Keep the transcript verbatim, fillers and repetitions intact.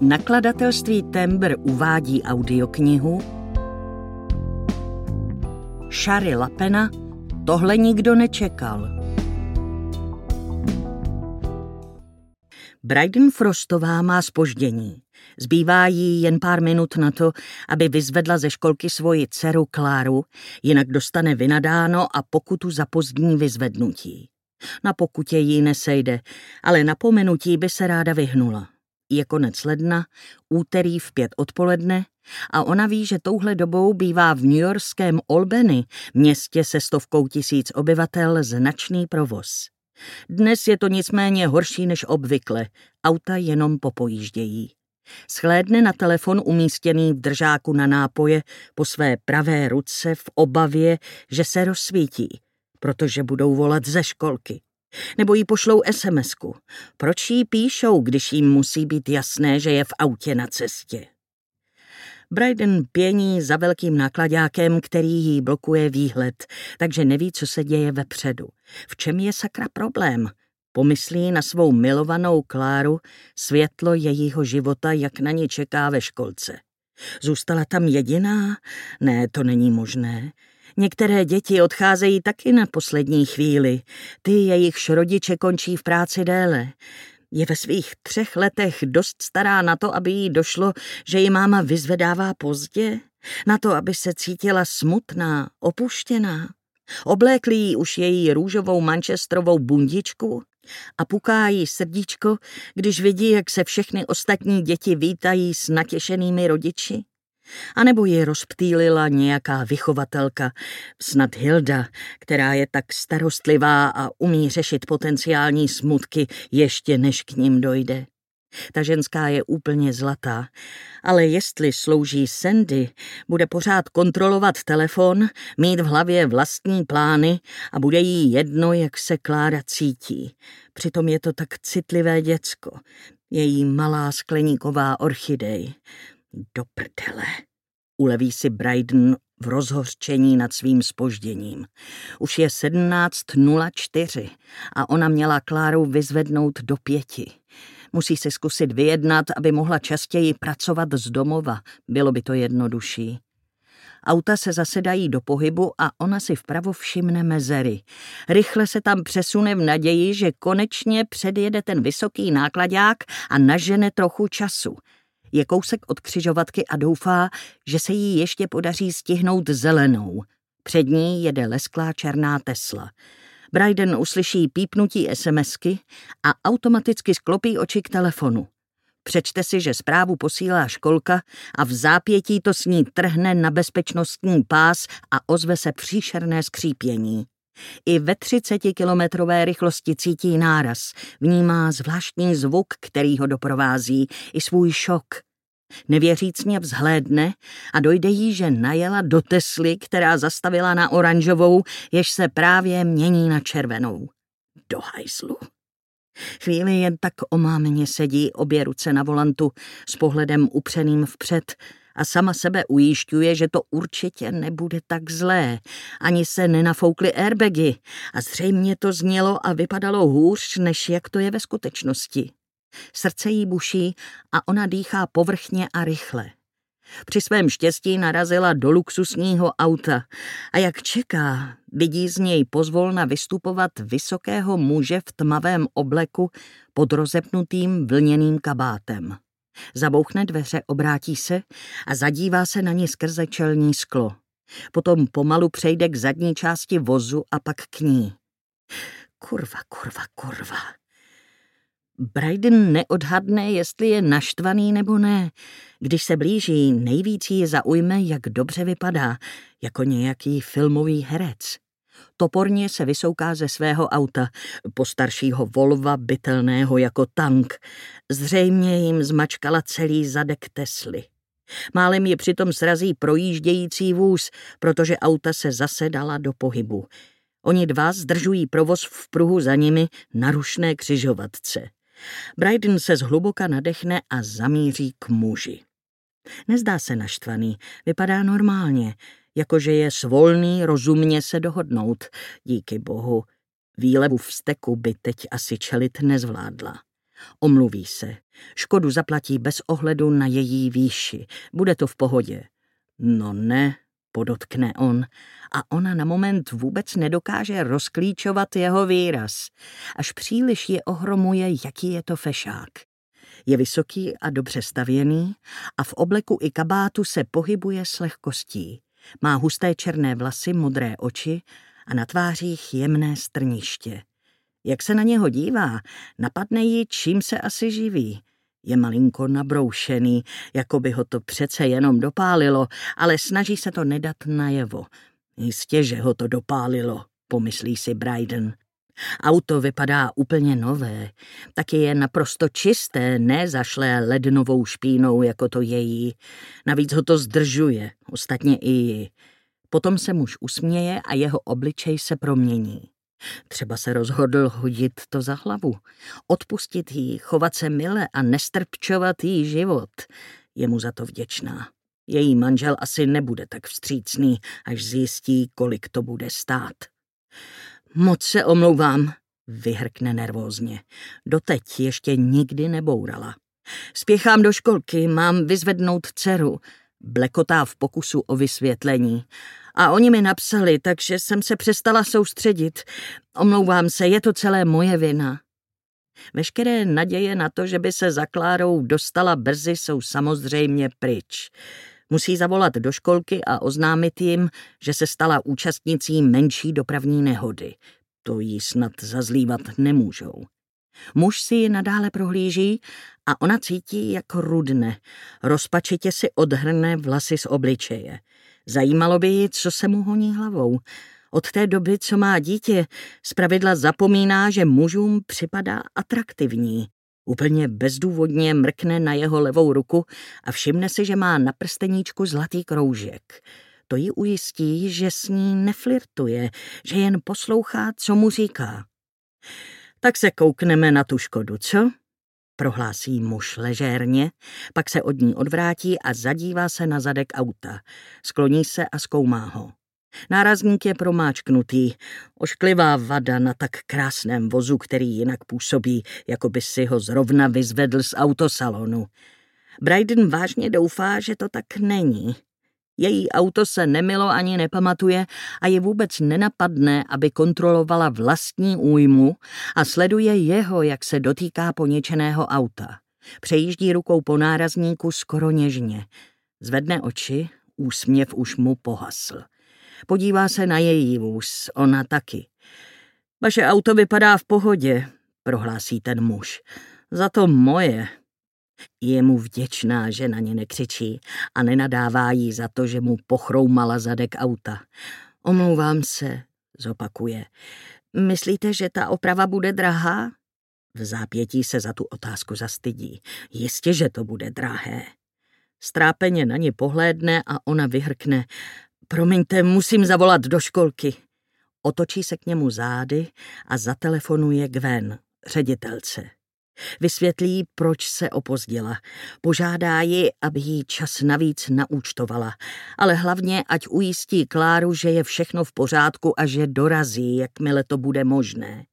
Nakladatelství Tembr uvádí audioknihu Shary Lapena Tohle nikdo nečekal. Bryden Frostová má zpoždění. Zbývá jí jen pár minut na to, aby vyzvedla ze školky svoji dceru Kláru, jinak dostane vynadáno a pokutu za pozdní vyzvednutí. Na pokutě jí nesejde, ale napomenutí by se ráda vyhnula. Je konec ledna, úterý v pět odpoledne a ona ví, že touhle dobou bývá v newyorském Albany, městě se stovkou tisíc obyvatel, značný provoz. Dnes je to nicméně horší než obvykle, auta jenom popojíždějí. Shlédne na telefon umístěný v držáku na nápoje po své pravé ruce v obavě, že se rozsvítí, protože budou volat ze školky. Nebo jí pošlou esemesku. Proč jí píšou, když jim musí být jasné, že je v autě na cestě? Bryden pění za velkým nákladákem, který jí blokuje výhled, takže neví, co se děje vepředu. V čem je sakra problém? Pomyslí na svou milovanou Kláru, světlo jejího života, jak na ní čeká ve školce. Zůstala tam jediná? Ne, to není možné. Některé děti odcházejí taky na poslední chvíli. Ty jejichž rodiče končí v práci déle. Je ve svých třech letech dost stará na to, aby jí došlo, že ji máma vyzvedává pozdě? Na to, aby se cítila smutná, opuštěná? Oblékli jí už její růžovou manchesterovou bundičku a puká jí srdíčko, když vidí, jak se všechny ostatní děti vítají s natěšenými rodiči? A nebo ji rozptýlila nějaká vychovatelka, snad Hilda, která je tak starostlivá a umí řešit potenciální smutky, ještě než k ním dojde. Ta ženská je úplně zlatá, ale jestli slouží Sandy, bude pořád kontrolovat telefon, mít v hlavě vlastní plány a bude jí jedno, jak se Klára cítí. Přitom je to tak citlivé děcko, její malá skleníková orchidej. Do prdele. Uleví si Bryden v rozhořčení nad svým zpožděním. Už je sedmnáct nula čtyři a ona měla Kláru vyzvednout do pěti. Musí se zkusit vyjednat, aby mohla častěji pracovat z domova. Bylo by to jednodušší. Auta se zasedají do pohybu a ona si vpravo všimne mezery. Rychle se tam přesune v naději, že konečně předjede ten vysoký nákladák a nažene trochu času. Je kousek od křižovatky a doufá, že se jí ještě podaří stihnout zelenou. Před ní jede lesklá černá Tesla. Bryden uslyší pípnutí esemesky a automaticky sklopí oči k telefonu. Přečte si, že zprávu posílá školka a v zápětí to s ní trhne na bezpečnostní pás a ozve se příšerné skřípění. I ve třicetikilometrové rychlosti cítí náraz, vnímá zvláštní zvuk, který ho doprovází, i svůj šok. Nevěřícně vzhlédne a dojde jí, že najela do Tesly, která zastavila na oranžovou, jež se právě mění na červenou. Do hajzlu. Chvíli jen tak omámeně sedí, obě ruce na volantu, s pohledem upřeným vpřed, a sama sebe ujišťuje, že to určitě nebude tak zlé. Ani se nenafoukly airbagy a zřejmě to znělo a vypadalo hůř, než jak to je ve skutečnosti. Srdce jí buší a ona dýchá povrchně a rychle. Při svém štěstí narazila do luxusního auta a jak čeká, vidí z něj pozvolna vystupovat vysokého muže v tmavém obleku pod rozepnutým vlněným kabátem. Zabouchne dveře, obrátí se a zadívá se na ní skrze čelní sklo. Potom pomalu přejde k zadní části vozu a pak k ní. Kurva, kurva, kurva. Bryden neodhadne, jestli je naštvaný nebo ne. Když se blíží, nejvíc ji zaujme, jak dobře vypadá, jako nějaký filmový herec. Toporně se vysouká ze svého auta, postaršího Volva, bytelného jako tank. Zřejmě jim zmačkala celý zadek Tesly. Málem ji přitom srazí projíždějící vůz, protože auta se zase dala do pohybu. Oni dva zdržují provoz v pruhu za nimi na rušné křižovatce. Bryden se zhluboka nadechne a zamíří k muži. Nezdá se naštvaný, vypadá normálně, jakože je svolný rozumně se dohodnout. Díky bohu, výlevu vzteku by teď asi čelit nezvládla. Omluví se. Škodu zaplatí bez ohledu na její výši. Bude to v pohodě. No ne, podotkne on. A ona na moment vůbec nedokáže rozklíčovat jeho výraz. Až příliš je ohromuje, jaký je to fešák. Je vysoký a dobře stavěný a v obleku i kabátu se pohybuje s lehkostí. Má husté černé vlasy, modré oči a na tvářích jemné strniště. Jak se na něho dívá, napadne ji, čím se asi živí. Je malinko nabroušený, jako by ho to přece jenom dopálilo, ale snaží se to nedat najevo. Jistě, že ho to dopálilo, pomyslí si Brydon. Auto vypadá úplně nové, taky je naprosto čisté, ne zašlé lednovou špínou, jako to její. Navíc ho to zdržuje, ostatně i ji. Potom se muž usměje a jeho obličej se promění. Třeba se rozhodl hodit to za hlavu, odpustit jí, chovat se mile a nestrpčovat jí život. Je mu za to vděčná. Její manžel asi nebude tak vstřícný, až zjistí, kolik to bude stát. Moc se omlouvám, vyhrkne nervózně. Doteď ještě nikdy nebourala. Spěchám do školky, mám vyzvednout dceru. Blekotá v pokusu o vysvětlení. A oni mi napsali, takže jsem se přestala soustředit. Omlouvám se, je to celé moje vina. Veškeré naděje na to, že by se za Klárou dostala brzy, jsou samozřejmě pryč. Musí zavolat do školky a oznámit jim, že se stala účastnicí menší dopravní nehody. To jí snad zazlívat nemůžou. Muž si ji nadále prohlíží a ona cítí, jak rudne. Rozpačitě si odhrne vlasy z obličeje. Zajímalo by ji, co se mu honí hlavou. Od té doby, co má dítě, zpravidla zapomíná, že mužům připadá atraktivní. Úplně bezdůvodně mrkne na jeho levou ruku a všimne si, že má na prsteníčku zlatý kroužek. To ji ujistí, že s ní neflirtuje, že jen poslouchá, co mu říká. Tak se koukneme na tu Škodu, co? Prohlásí muž ležérně, pak se od ní odvrátí a zadívá se na zadek auta. Skloní se a zkoumá ho. Nárazník je promáčknutý, ošklivá vada na tak krásném vozu, který jinak působí, jako by si ho zrovna vyzvedl z autosalonu. Brydon vážně doufá, že to tak není. Její auto se nemilo ani nepamatuje a je vůbec nenapadne, aby kontrolovala vlastní újmu a sleduje jeho, jak se dotýká poničeného auta. Přejíždí rukou po nárazníku skoro něžně. Zvedne oči, úsměv už mu pohasl. Podívá se na její vůz, ona taky. Vaše auto vypadá v pohodě, prohlásí ten muž. Za to moje. Je mu vděčná, že na ně nekřičí a nenadává jí za to, že mu pochroumala zadek auta. Omlouvám se, zopakuje. Myslíte, že ta oprava bude drahá? V zápětí se za tu otázku zastydí. Jistě, že to bude drahé. Strápeně na ně pohlédne a ona vyhrkne. Promiňte, musím zavolat do školky. Otočí se k němu zády a zatelefonuje Gwen, ředitelce. Vysvětlí, proč se opozdila. Požádá ji, aby jí čas navíc naúčtovala, ale hlavně, ať ujistí Kláru, že je všechno v pořádku a že dorazí, jakmile to bude možné.